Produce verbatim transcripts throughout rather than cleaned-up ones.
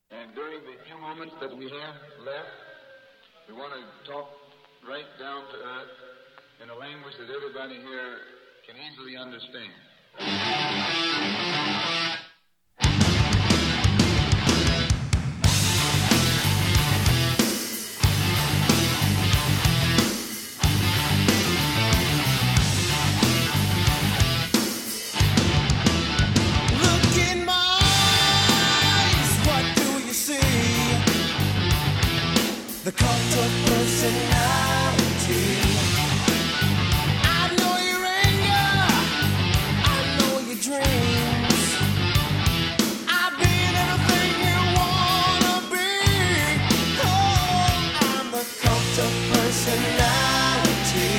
And during the few moments that we have left, we want to talk right down to earth in a language that everybody here can easily understand. The cult of personality. I know your anger, I know your dreams. I've been everything you wanna be. Oh, I'm the cult of personality.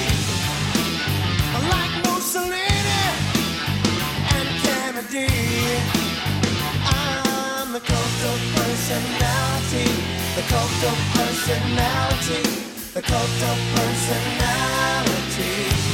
Like Mussolini and Kennedy, I'm the cult of personality. The cult of personality, the cult of personality.